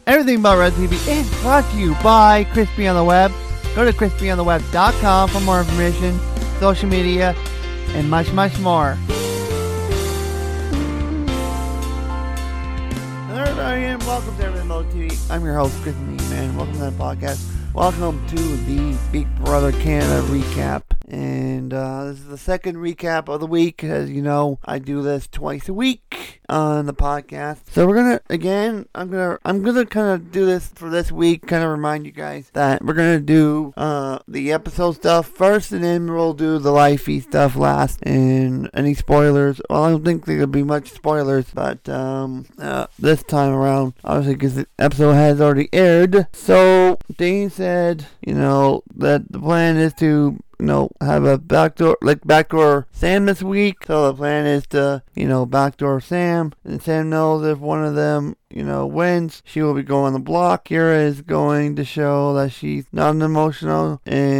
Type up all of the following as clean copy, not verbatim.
Everything About Red TV is brought to you by Crispy on the Web. Go to crispyontheweb.com for more information, social media, and much, much more. Hello, everybody, and welcome to Everything About TV. I'm your host, Chris Man. Welcome to the podcast. Welcome to the Big Brother Canada recap. And this is the second recap of the week. As you know, I do this twice a week on the podcast. So we're gonna I'm gonna kind of do this for this week. Kind of remind you guys that we're gonna do the episode stuff first, and then we'll do the lifey stuff last. And any spoilers? Well, I don't think there'll be much spoilers, but this time around, obviously, because the episode has already aired. So Dane said, that the plan is to have a backdoor Sam this week. So the plan is to, backdoor Sam. And Sam knows if one of them, wins, she will be going on the block. Kira is going to show that she's not an emotional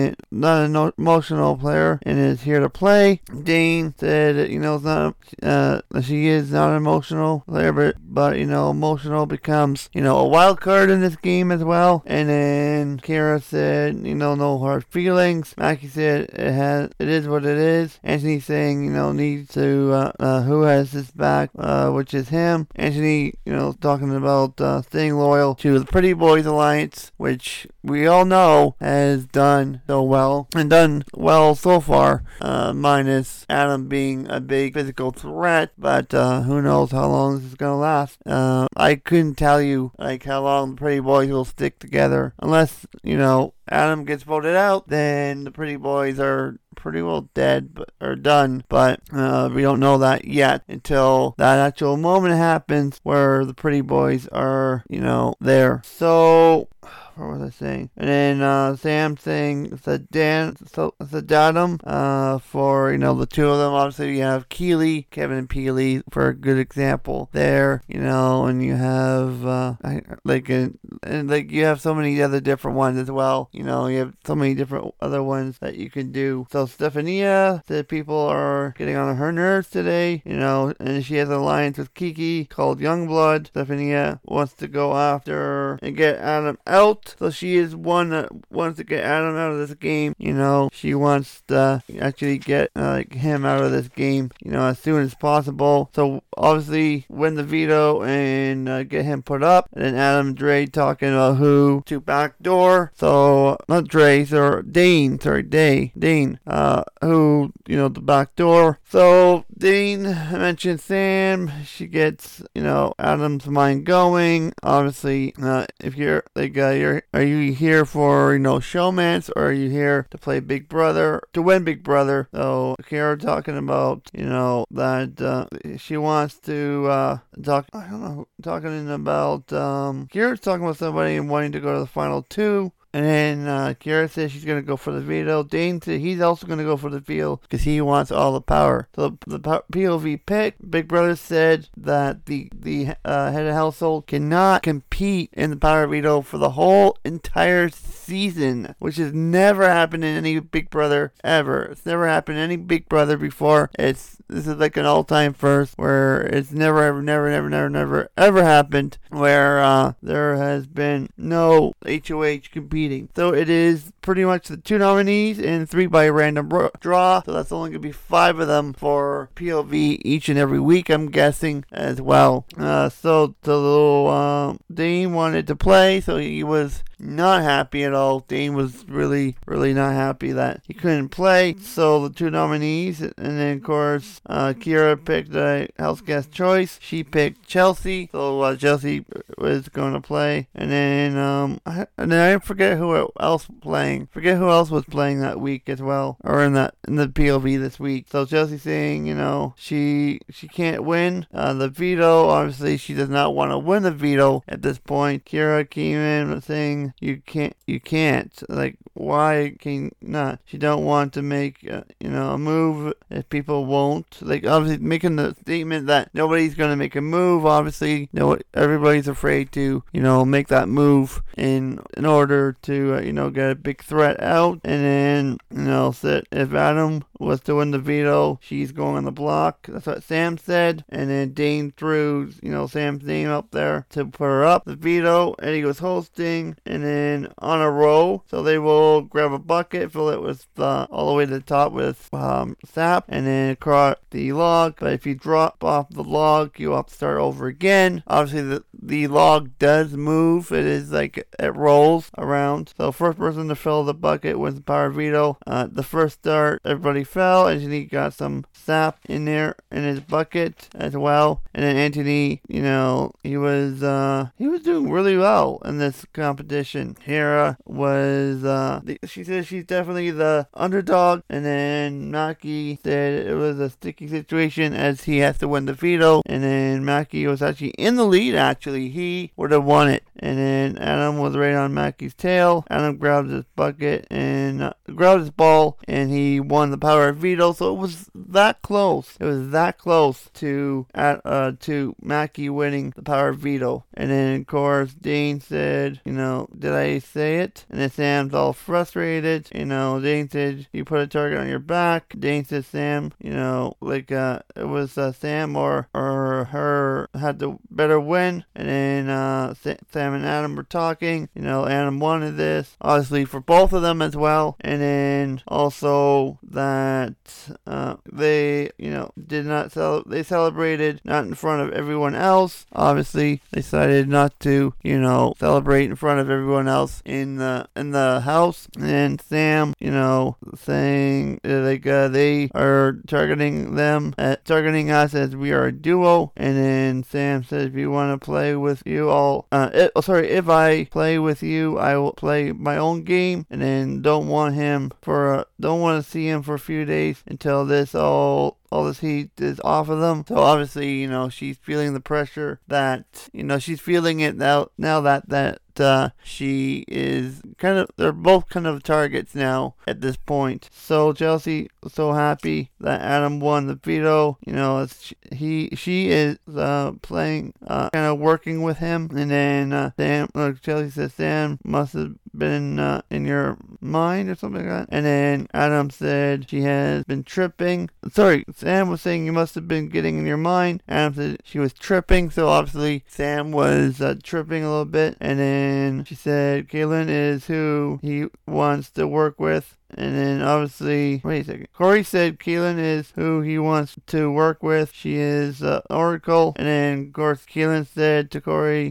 player and is here to play. Dane said, she is not an emotional player, but emotional becomes, a wild card in this game as well. And then Kira said, no hard feelings. Mackie said, it is what it is. Anthony saying, needs to, who has his back, which is him. Anthony, talking about staying loyal to the Pretty Boys Alliance, which we all know has done so well, and done well so far, minus Adam being a big physical threat, but who knows how long this is going to last. I couldn't tell you how long the Pretty Boys will stick together, unless, Adam gets voted out, then the Pretty Boys are pretty well dead or done, but we don't know that yet until that actual moment happens where the Pretty Boys are, there. So what was I saying? And then Sam saying Datum for the two of them. Obviously you have Keely, Kevin and Peely for a good example there, and you have you have so many other different ones as well. You have so many different other ones that you can do. So Stephania said people are getting on her nerves today, and she has an alliance with Kiki called Youngblood. Stephania wants to go after and get Adam out. So she is one that wants to get Adam out of this game. She wants to actually get him out of this game, as soon as possible. So obviously win the veto and get him put up. And then Adam and Dre talking about who to backdoor. So not Dre, so Dane, who the backdoor. So Dane mentioned Sam. She gets Adam's mind going. Obviously, if you're are you here for showmance, or are you here to play Big Brother, to win Big Brother? So Kara talking about that she wants to Kira's talking about somebody and wanting to go to the final two. And then Kira says she's going to go for the veto. Dane said he's also going to go for the veto because he wants all the power. So the POV pick, Big Brother said that the head of household cannot compete in the power veto for the whole entire season, which has never happened in any Big Brother ever. It's never happened in any Big Brother before. This is like an all-time first, where it's never ever happened where there has been no HOH competing. So it is pretty much the two nominees and 3 by random draw. So that's only going to be 5 of them for POV each and every week, I'm guessing, as well. So the little Dane wanted to play, so he was not happy at all. Dane was really not happy that he couldn't play. So the 2 nominees, and then of course Kira picked a house guest choice. She picked Chelsea, so Chelsea was going to play. And then I forget who else was playing. Forget who else was playing that week as well, or in the POV this week. So Chelsea saying she can't win the veto. Obviously she does not want to win the veto at this point. Kira came in saying you can't, like, why can you not? She don't want to make a move if people won't, like, obviously making the statement that nobody's going to make a move. Obviously everybody's afraid to make that move in order to get a big threat out, and then, said if Adam was to win the veto, she's going on the block. That's what Sam said. And then Dane threw, Sam's name up there to put her up. The veto, Eddie was hosting, and then on a row, so they will grab a bucket, fill it with all the way to the top with sap, and then across the log. But if you drop off the log, you have to start over again. Obviously, the log does move. It is like it rolls around. So first person to fill the bucket wins the power veto. The first start, everybody fell. Anthony got some sap in there in his bucket as well. And then Anthony, he was doing really well in this competition. Kira was she said she's definitely the underdog, and then Maki said it was a sticky situation as he has to win the veto, and then Maki was actually in the lead. Actually, he would have won it, and then Adam was right on Maki's tail. Adam grabbed his bucket and grabbed his ball, and he won the power of veto. So it was that close. It was that close to Maki winning the power of veto. And then of course Dane said, did I say it? And then Sam's all frustrated. Dane said, you put a target on your back. Dane said Sam, it was Sam or her had the better win. And then Sam and Adam were talking. Adam wanted this, obviously, for both of them as well. And then also that they, did not they celebrated not in front of everyone else. Obviously, they decided not to, celebrate in front of everyone else in the house. And Sam, saying they are targeting us as we are a duo. And then Sam says, if you want to play with you, if I play with you, I will play my own game. And then don't want to see him for a few days until all this heat is off of them. So obviously, she's feeling the pressure that, she's feeling it now that she is they're both kind of targets now at this point. So Chelsea was so happy that Adam won the veto. She is playing, kind of working with him. And then Chelsea says Sam must have been in your mind or something like that. And then Adam said she has been tripping. Sorry, Sam was saying you must have been getting in your mind. Adam said she was tripping. So obviously Sam was tripping a little bit. And then she said Kaylin is who he wants to work with. And then obviously, wait a second. Corey said Keelan is who he wants to work with. She is Oracle. And then, of course, Keelan said to Corey,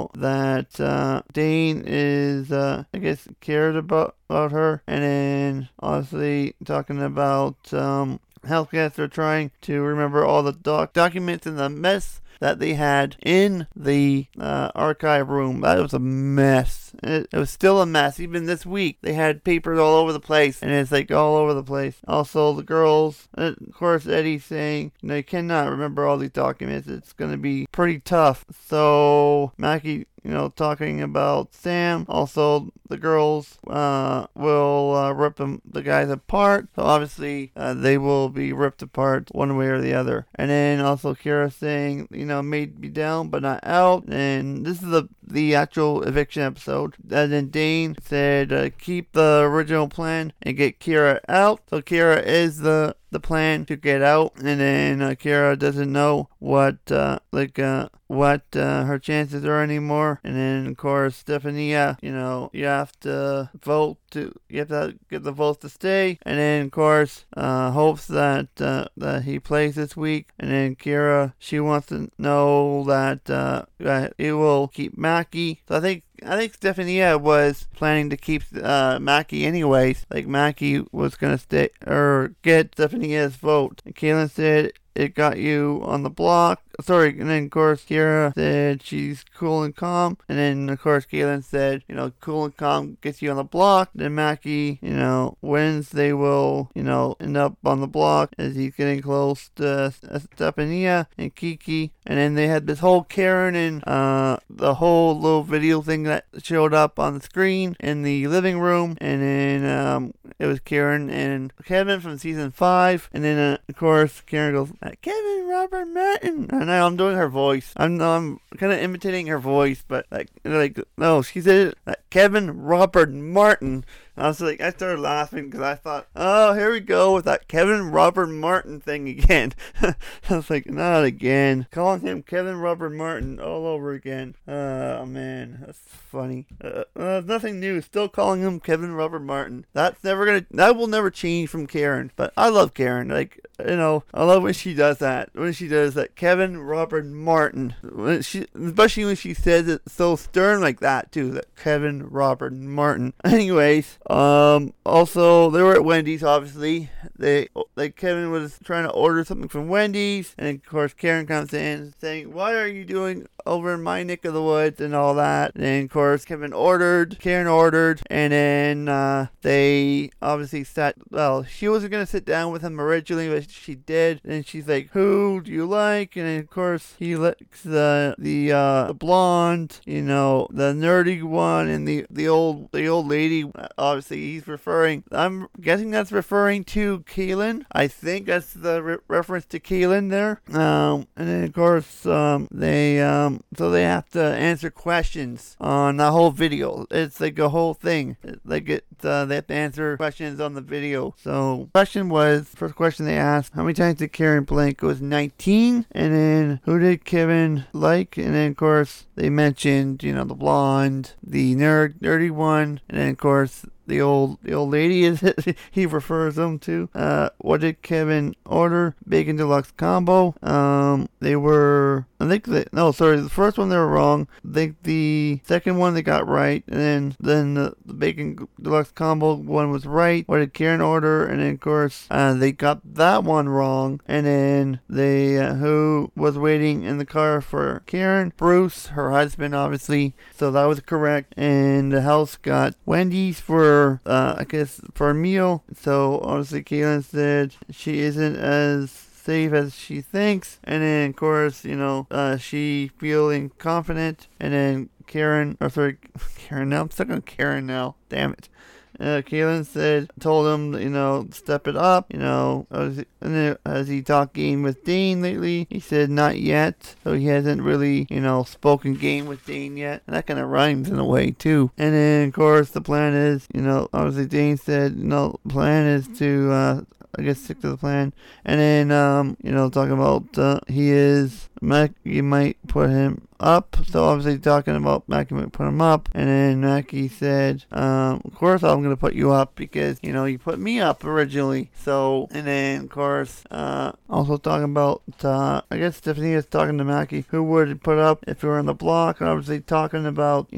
that Dane is, cared about her. And then, obviously, talking about Hellcats are trying to remember all the documents and the mess that they had in the archive room. That was a mess. It was still a mess. Even this week, they had papers all over the place, and it's all over the place. Also, the girls, of course, Eddie's saying, you cannot remember all these documents. It's going to be pretty tough. So, Maki, talking about Sam. Also, the girls will rip the guys apart. So obviously, they will be ripped apart one way or the other. And then also Kira saying, made me down but not out. And this is the actual eviction episode. And then Dane said, keep the original plan and get Kira out. So Kira is the plan to get out, and then Kira doesn't know what her chances are anymore. And then of course Stephania, you have to vote you have to get the votes to stay. And then of course hopes that he plays this week. And then Kira, she wants to know that it will keep Maki. So I think Stephania was planning to keep Maki anyways. Maki was going to stay or get Stephania's vote. And Kaylin said it got you on the block. Sorry, and then of course Kira said she's cool and calm. And then of course Kaylin said, cool and calm gets you on the block. Then Maki, wins. They will, end up on the block as he's getting close to Stephania and Kiki. And then they had this whole Karen and the whole little video thing that showed up on the screen in the living room. And then it was Karen and Kevin from season 5. And then of course Karen goes, Kevin Robert Martin. And I'm doing her voice. I'm kind of imitating her voice, but no, she said Kevin Robert Martin. I started laughing because I thought, oh, here we go with that Kevin Robert Martin thing again. I was like, not again. Calling him Kevin Robert Martin all over again. Oh, man, that's funny. Nothing new. Still calling him Kevin Robert Martin. That will never change from Karen. But I love Karen. Like, I love when she does that. When she does that, Kevin Robert Martin. Especially when she says it so stern like that too. That Kevin Robert Martin. Anyways, also they were at Wendy's. Obviously, Kevin was trying to order something from Wendy's, and of course Karen comes in saying, "What are you doing over in my neck of the woods?" and all that. And of course Karen ordered, and then they obviously sat. Well, she wasn't gonna sit down with him originally, but she did. And she's like, "Who do you like?" And then of course he likes the blonde, the nerdy one, and the old lady. Obviously he's referring. I'm guessing that's referring to Kaylin. I think that's the reference to Kaylin there. And then of course they have to answer questions on the whole video. It's like a whole thing. They have to answer questions on the video. So first question they asked, how many times did Karen blank? It was 19. And then who did Kevin like? And then of course they mentioned, the blonde, the nerdy one, and then of course the old lady is he refers them to. What did Kevin order? Bacon deluxe combo. The first one they were wrong. I think the second one they got right, and then the bacon deluxe combo one was right. What did Karen order? And then of course they got that one wrong. And then who was waiting in the car for Karen? Bruce, her husband, obviously. So that was correct. And the house got Wendy's for a meal. So obviously Kaylin said she isn't as safe as she thinks, and then of course she feeling confident. And then Karen now I'm stuck on Karen now, damn it. Kaylin told him, step it up, has he talked game with Dane lately? He said not yet, so he hasn't really, spoken game with Dane yet, and that kind of rhymes in a way too. And then of course the plan is, obviously Dane said, the plan is to, stick to the plan. And then, talking about, Mackie might put him up. So obviously talking about Mackie might put him up. And then Mackie said, of course I'm going to put you up because, you put me up originally. So, and then of course, also talking about, Stephanie is talking to Mackie, who would put up if you were on the block. And obviously talking about,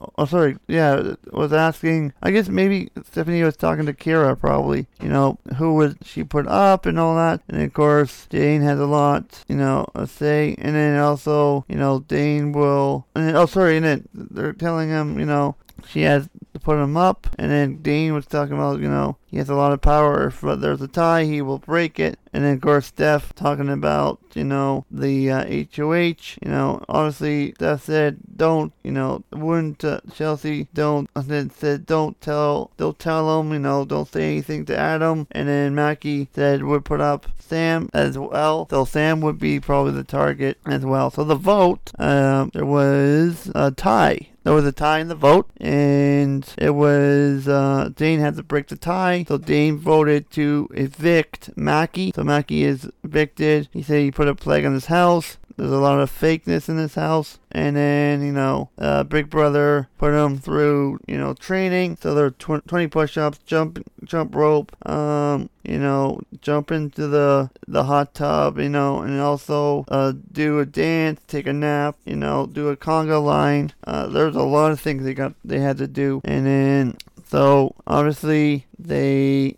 was asking, I guess maybe Stephanie was talking to Kira probably, who would she put up and all that. And of course, Dane has a lot, a say. And then also, Dane will, and then they're telling him, she has to put him up. And then Dane was talking about, he has a lot of power. If there's a tie, he will break it. And then, of course, Steph talking about, the HOH. Obviously, Steph said, don't, Chelsea, don't tell him, don't say anything to Adam. And then Mackie said would put up Sam as well. So Sam would be probably the target as well. So the vote, there was a tie. There was a tie in the vote, and it was, Dane had to break the tie, so Dane voted to evict Mackie. So Mackie is evicted. He said he put a plague on his house. There's a lot of fakeness in this house. And then, Big Brother put him through, training. So there are 20 push-ups, jump rope, jump into the hot tub, and also do a dance, take a nap, do a conga line. There's a lot of things they had to do. And then, so obviously they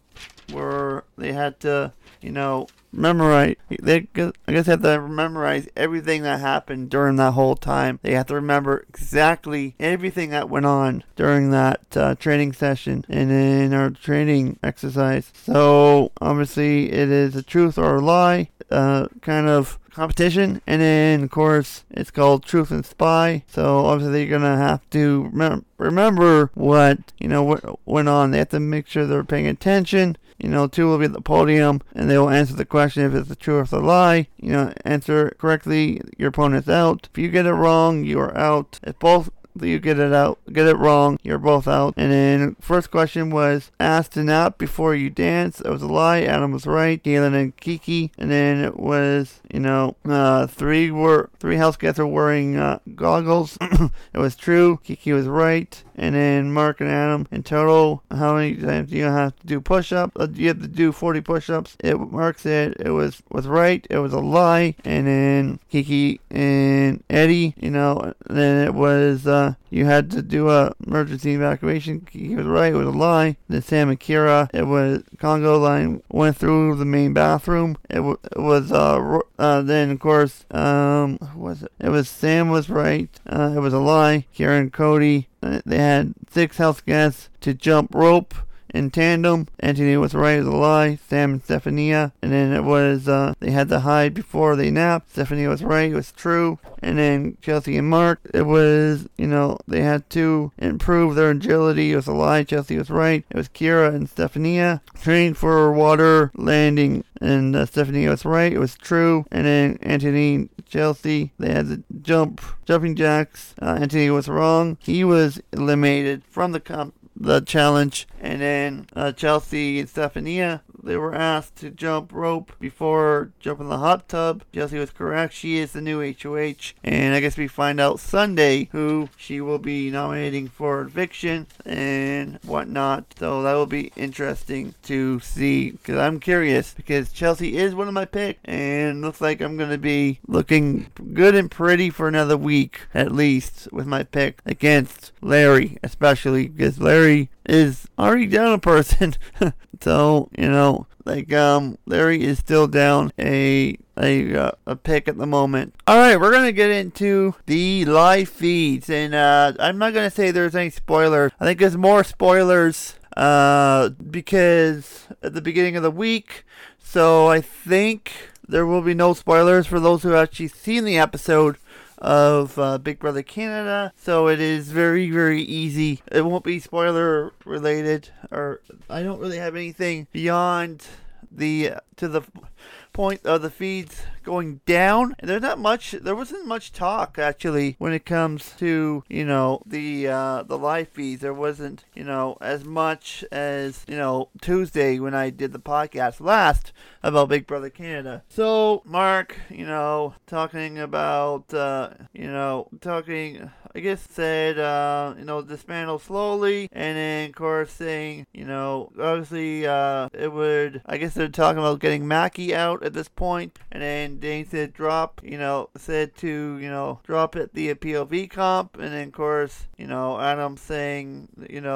had to, memorize. They have to memorize everything that happened during that whole time. They have to remember exactly everything that went on during that training session and in our training exercise. So obviously it is a truth or a lie kind of competition. And then of course it's called Truth and Spy. So obviously you're gonna have to remember what went on. They have to make sure they're paying attention. Two will be at the podium, and they will answer the question if it's a true or a lie. Answer correctly, your opponent's out. If you get it wrong, you are out. If both you get get it wrong, you're both out. And then first question was asked to nap before you dance. That was a lie. Adam was right. Galen and Kiki. And then it was, three house guests are wearing goggles. It was true. Kiki was right. And then Mark and Adam, in total, how many times do you have to do push-ups? You have to do 40 push-ups. Mark said it was right. It was a lie. And then Kiki and Eddie, then it was you had to do a emergency evacuation. Kiki was right. It was a lie. Then Sam and Kira, it was Congo line went through the main bathroom. It was then of course who was it? It was Sam was right. It was a lie. Kira and Cody, they had 6 house guests to jump rope in tandem. Anthony was right, as a lie. Sam and Stephania. And then it was, they had to hide before they napped. Stephania was right, it was true. And then Chelsea and Mark, it was, they had to improve their agility. It was a lie. Chelsea was right. It was Kira and Stephania. Train for water landing. And Stephania was right. It was true. And then Anthony and Chelsea, they had to jumping jacks. Anthony was wrong. He was eliminated from the challenge. And then Chelsea and Stephania, they were asked to jump rope before jumping the hot tub. Chelsea was correct. She is the new HOH. And I guess we find out Sunday who she will be nominating for eviction and whatnot. So that will be interesting to see, because I'm curious, because Chelsea is one of my picks, and looks like I'm going to be looking good and pretty for another week at least with my pick against Larry, especially because Larry is already down a person. So, Larry is still down a pick at the moment. Alright, we're going to get into the live feeds, and I'm not going to say there's any spoilers. I think there's more spoilers because at the beginning of the week, so I think there will be no spoilers for those who have actually seen the episode of Big Brother Canada, so it is very, very easy. It won't be spoiler related, or I don't really have anything beyond to the point of the feeds going down. And there wasn't much talk actually when it comes to the live feeds. There wasn't as much as Tuesday when I did the podcast last about Big Brother Canada. So Mark talking about I guess said dismantle slowly, and then of course saying obviously it would, I guess they're talking about getting Mackie out at this point. And then Dane said drop it the POV comp. And then of course Adam saying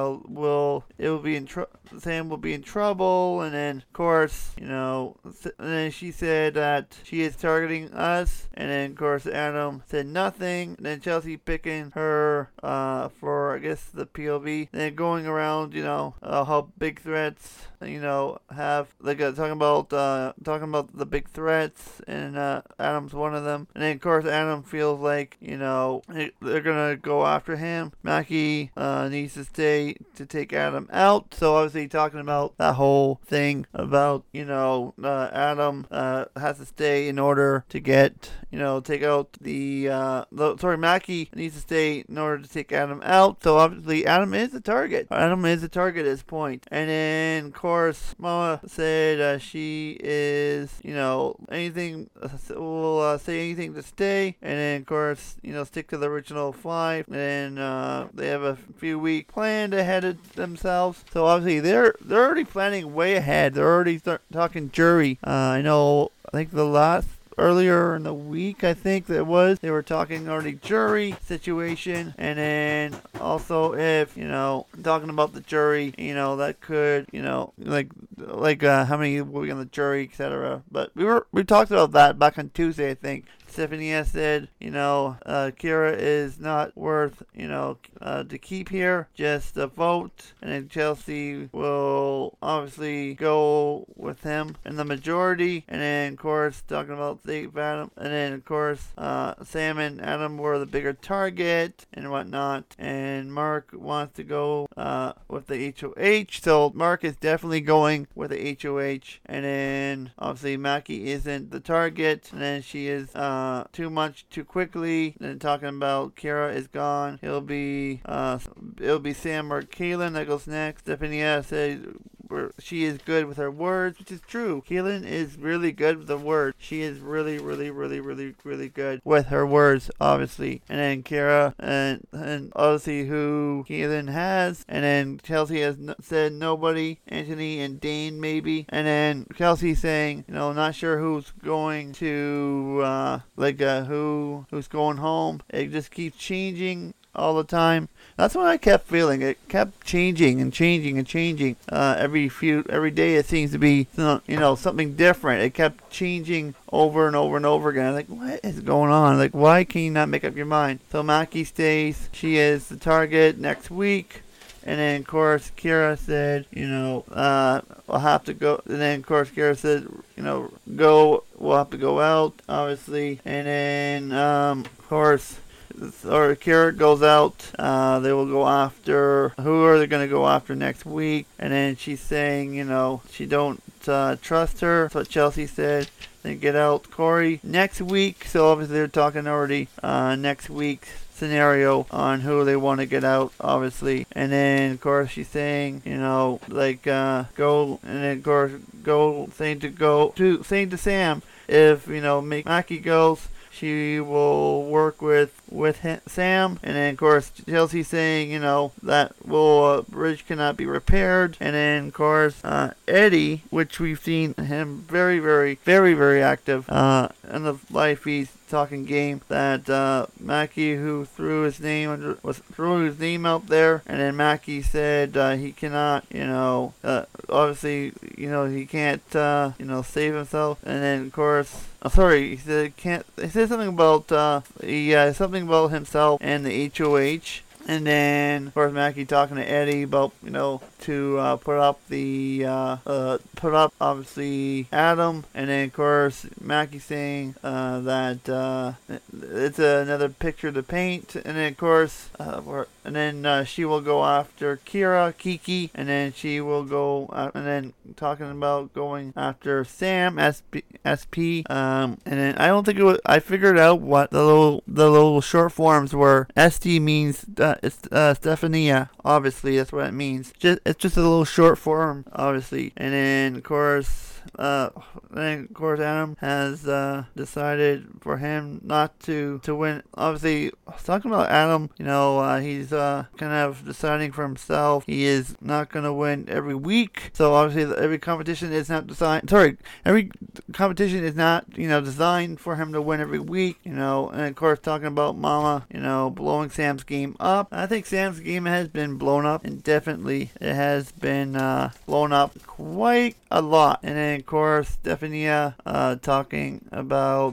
Sam will be in trouble. And then of course and then she said that she is targeting us. And then of course Adam said nothing. And then Chelsea picking her for I guess the POV. And then going around how big threats have talking about the big threats, and Adam's one of them. And then of course Adam feels like they're gonna go after him. Mackie needs to stay to take Adam out. So obviously talking about that whole thing about Adam has to stay in order to get take out Mackie needs to stay in order to take Adam out. So obviously Adam is the target. Adam is the target at this point. And then of course Mama said she is anything will say anything to stay. And then of course stick to the original 5. And they have a few week planned ahead of themselves. So obviously they're already planning way ahead. They're already talking jury. I think earlier in the week, I think they were talking already jury situation. And then also if talking about the jury, that could how many will be on the jury, etc. But we talked about that back on Tuesday, I think. Stephanie said, Kira is not worth, to keep here, just a vote. And then Chelsea will obviously go with him in the majority. And then, of course, talking about Adam. And then, of course, Sam and Adam were the bigger target and whatnot. And Mark wants to go with the HOH. So Mark is definitely going with the HOH. And then, obviously, Mackie isn't the target. And then she is too much too quickly. Then talking about Kira is gone. It'll be Sam or Kaylin that goes next. Stephanie said she is good with her words, which is true. Kaylin is really good with the words. She is really, really, really, really, really good with her words, obviously. And then Kira and obviously who Kaylin has. And then Chelsea has said nobody. Anthony and Dane maybe. And then Chelsea saying, not sure who's going to who's going home. It just keeps changing all the time. That's what I kept feeling. It kept changing and changing and changing. Every day it seems to be something different. It kept changing over and over and over again. I'm like, what is going on? Like, why can you not make up your mind? So Maki stays. She is the target next week. And then, of course, Kira said, we'll have to go. And then, of course, Kira said, we'll have to go out, obviously. And then, of course, Kira goes out. They will go after. Who are they going to go after next week? And then she's saying, she don't trust her. That's what Chelsea said. Then get out Corey next week. So obviously they're talking already next week's scenario on who they want to get out, obviously. And then of course she's saying, go, and then of course saying to Sam, if Maki goes, she will work with Sam. And then of course Chelsea saying that bridge cannot be repaired. And then of course Eddie, which we've seen him very, very, very, very active in the life he's talking game, that Maki, who threw his name out there, and then Maki said he cannot, obviously, he can't, save himself. And then of course, he said can't. He said something about something about himself and the HOH. And then, of course, Maki talking to Eddie about, to put up obviously Adam. And then, of course, Maki saying that it's another picture to paint. And then, of course, she will go after Kiki. And then she will go, and then talking about going after Sam, SP. And then I don't think I figured out what the little short forms were. SD means it's Stephania, obviously, that's what it means. It's just a little short form, obviously. And then, of course, Adam has decided for him not to win. Obviously, talking about Adam, he's kind of deciding for himself. He is not going to win every week. So obviously, every competition is not designed. Every competition is not designed for him to win every week. And of course, talking about Mama, blowing Sam's game up. I think Sam's game has been blown up, and definitely it has been blown up quite a lot. And then of course Stephania talking about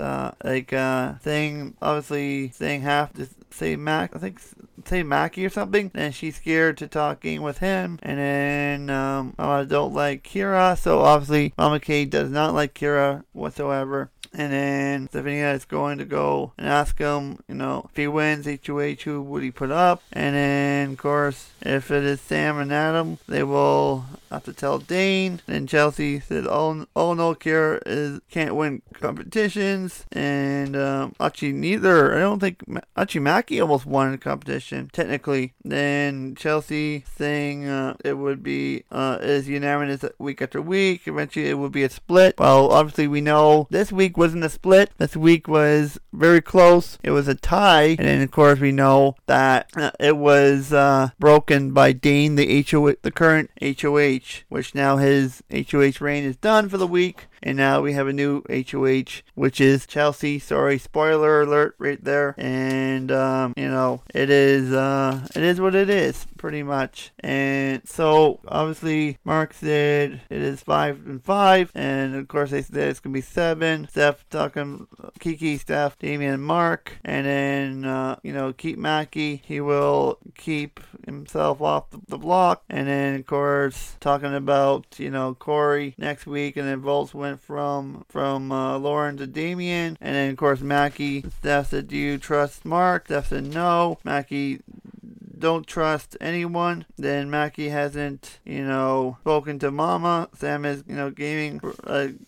saying half to say Maki or something, and she's scared to talking with him. And then Mama don't like Kira, so obviously Mama K does not like Kira whatsoever. And then Stephania is going to go and ask him, if he wins HOH, who would he put up? And then, of course, if it is Sam and Adam, they will have to tell Dane. And Chelsea said, oh no, Kira can't win competitions. And actually neither. I don't think, actually Maki almost won a competition, technically. Then Chelsea saying it would be, is unanimous week after week. Eventually it would be a split. Well, obviously we know this week wasn't a split. This week was very close. It was a tie. And then of course we know that it was broken by Dane, the current HOH, which now his HOH reign is done for the week. And now we have a new HOH, which is Chelsea. Sorry, spoiler alert right there. And it is what it is, pretty much. And so obviously Mark said it is 5-5, and of course they said it's gonna be 7. Steph talking Kiki, Steph, Damian, Mark, and then keep Maki. He will keep himself off the block. And then of course talking about Corey next week, and then Volts went from Lauren to Damien. And then of course Maki, Steph said, do you trust Mark? Steph said no. Maki don't trust anyone. Then Maki hasn't spoken to Mama. Sam is gaming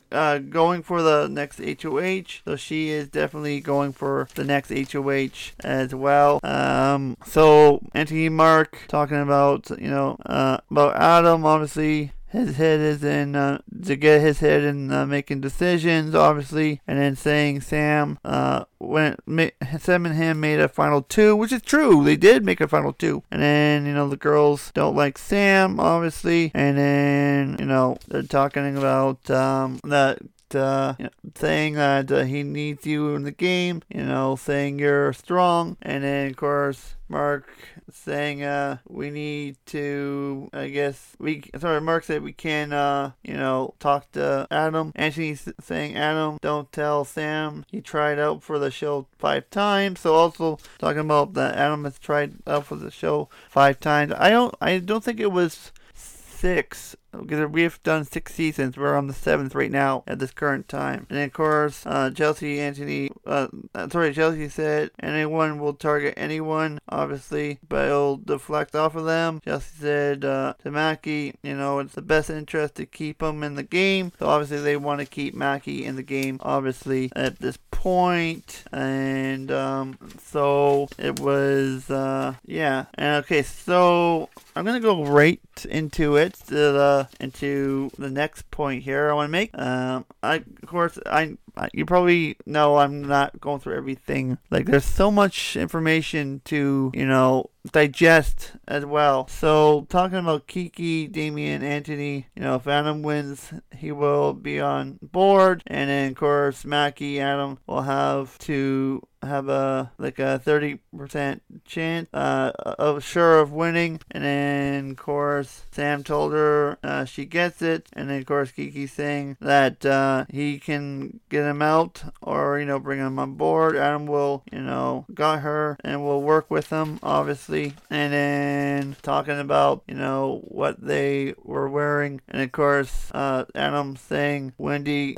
going for the next HOH, so she is definitely going for the next HOH as well. So Anthony Mark talking about about Adam, obviously. His head is in, to get his head in making decisions, obviously. And then saying Sam, Sam and him made a final 2, which is true. They did make a final 2. And then, the girls don't like Sam, obviously. And then, they're talking about, saying that he needs you in the game, saying you're strong. And then, of course, Mark saying we need to, Mark said we can talk to Adam. Anthony's saying, Adam, don't tell Sam he tried out for the show 5 times. So also talking about that Adam has tried out for the show 5 times. I don't think it was 6, because we've done 6 seasons. We're on the 7th right now at this current time. And then, of course, Chelsea said anyone will target anyone, obviously, but it'll deflect off of them. Chelsea said to Mackie, it's the best interest to keep him in the game. So obviously they want to keep Mackie in the game, obviously, at this point. And so it was, yeah. And okay, so I'm going to go right into the next point here I want to make. You probably know I'm not going through everything. Like, there's so much information to, digest as well. So, talking about Kiki, Damian, Anthony, if Adam wins, he will be on board. And then, of course, Mackie, Adam will have to have a 30% chance of winning. And then, of course, Sam told her she gets it. And then, of course, Kiki saying that he can get him out or bring him on board. Adam will got her and will work with him, obviously. And then talking about what they were wearing. And of course, Adam saying you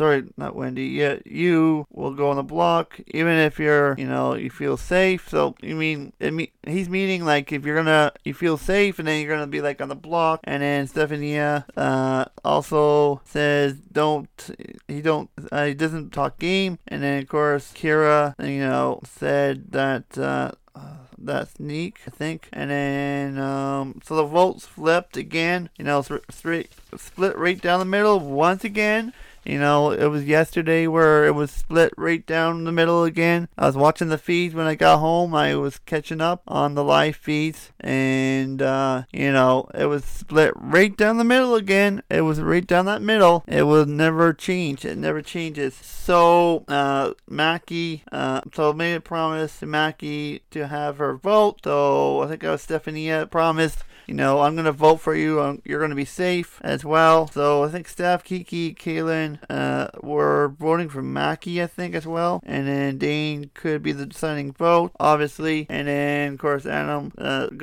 will go on the block even if you're you feel safe. So he's meaning like if you feel safe and then you're gonna be like on the block. And then Stephania also says he doesn't talk game. And then of course Kira said that that's Neek, I think. And then so the votes flipped again, split right down the middle once again. It was yesterday where it was split right down the middle again. I was watching the feeds when I got home. I was catching up on the live feeds. And, it was split right down the middle again. It was right down that middle. It will never change. It never changes. So, Mackie, made a promise to Mackie to have her vote. So, I think Stephania promised, I'm going to vote for you. You're going to be safe as well. So I think Steph, Kiki, Kaylin were voting for Mackie, I think, as well. And then Dane could be the deciding vote, obviously. And then, of course, Adam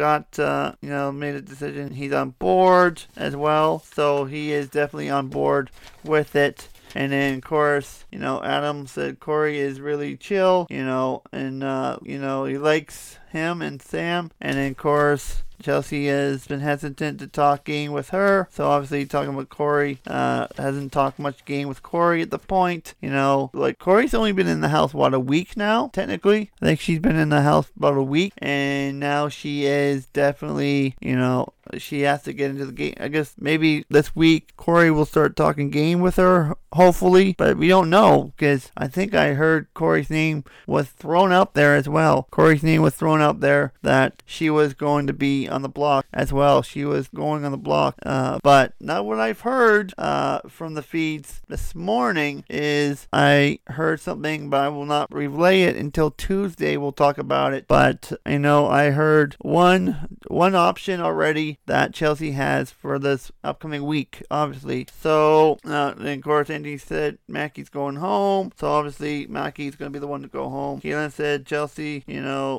made a decision. He's on board as well. So he is definitely on board with it. And then, of course, Adam said Corey is really chill, and, he likes him and Sam. And then, of course, Chelsea has been hesitant to talk game with her. So obviously talking about Corey, hasn't talked much game with Corey at the point. Corey's only been in the house, a week now, technically. I think she's been in the house about a week. And now she is definitely, she has to get into the game. I guess maybe this week Corey will start talking game with her, hopefully. But we don't know, because I think I heard Corey's name was thrown up there as well. Corey's name was thrown up there that she was going to be on the block as well. She was going on the block. But not what I've heard from the feeds this morning is I heard something, but I will not relay it until Tuesday. We'll talk about it. But I heard one option already that Chelsea has for this upcoming week, obviously. So, and of course, Andy said Mackie's going home. So obviously Mackie's going to be the one to go home. Keelan said Chelsea,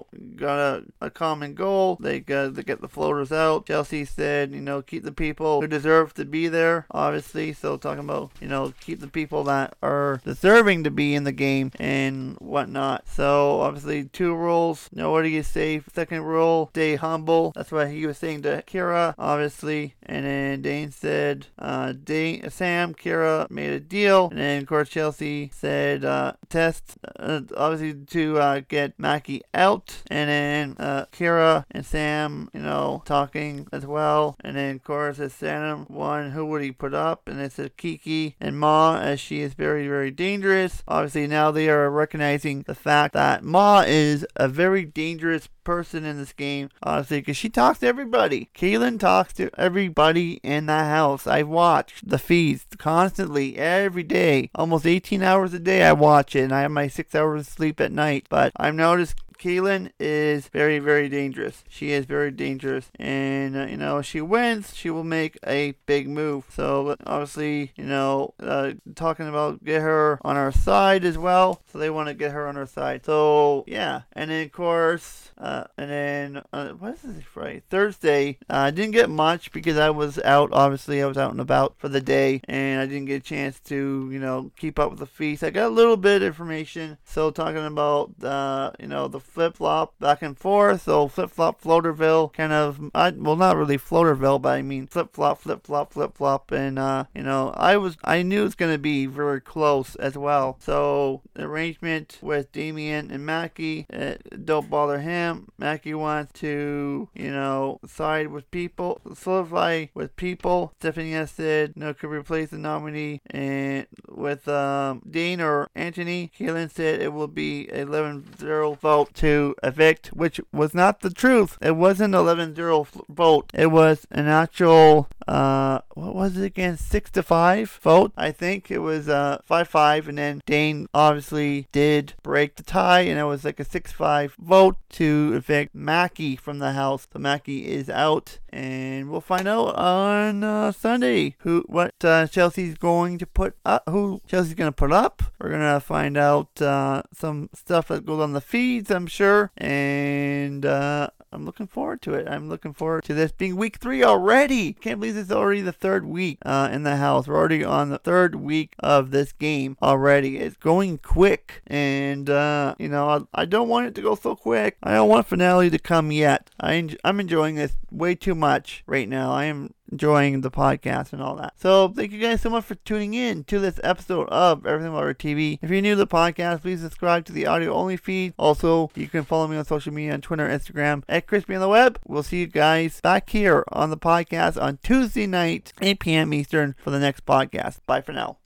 got a common goal. They get the floaters out. Chelsea said, keep the people who deserve to be there, obviously. So talking about, keep the people that are deserving to be in the game and whatnot. So obviously 2 rules. Nobody is safe. Second rule, stay humble. That's what he was saying to Kira, obviously. And then Dane said, Sam, Kira made a deal. And then of course Chelsea said, test, obviously to get Mackie out. And then Kira and Sam, talking as well. And then of course as Sam won, who would he put up? And it said Kiki and Ma, as she is very, very dangerous. Obviously now they are recognizing the fact that Ma is a very dangerous person in this game, honestly, because she talks to everybody. Kaylin talks to everybody in the house. I watch the feeds constantly, every day, almost 18 hours a day. I watch it, and I have my 6 hours of sleep at night. But I've noticed Kaylin is very, very dangerous. She is very dangerous. And, if she wins, she will make a big move. So, obviously, talking about get her on our side as well. So, they want to get her on our side. So, yeah. And then, of course, what is this Friday? Thursday, I didn't get much because I was out. Obviously, I was out and about for the day. And I didn't get a chance to, keep up with the feast. I got a little bit of information. So, talking about, the flip-flop back and forth. So flip-flop Floaterville kind of, not really Floaterville, but I mean flip-flop. And, I knew it's going to be very close as well. So the arrangement with Damien and Mackie, don't bother him. Mackie wants to, side with people, solidify with people. Stephanie said, could replace the nominee and with Dane or Anthony. Kaylin said it will be 11-0 vote to evict, which was not the truth. It wasn't 11-0 vote. It was an actual, what was it again? 6-5 vote. I think it was 5-5, and then Dane obviously did break the tie, and it was like a 6-5 vote to evict Mackie from the house. So Mackie is out, and we'll find out on Sunday what Chelsea's going to put up. Who Chelsea's going to put up. We're going to find out some stuff that goes on the feeds, I'm sure, and I'm looking forward to it. I'm looking forward to this being week 3 already. Can't believe it's already the 3rd week in the house. We're already on the 3rd week of this game already. It's going quick, and I don't want it to go so quick. I don't want finale to come yet. I'm enjoying this way too much right now. I am enjoying the podcast and all that. So thank you guys so much for tuning in to this episode of Everything About TV. If you're new to the podcast, please subscribe to the audio only feed. Also, you can follow me on social media on Twitter and Instagram at Crispy on the Web. We'll see you guys back here on the podcast on Tuesday night, 8 p.m. Eastern for the next podcast. Bye for now.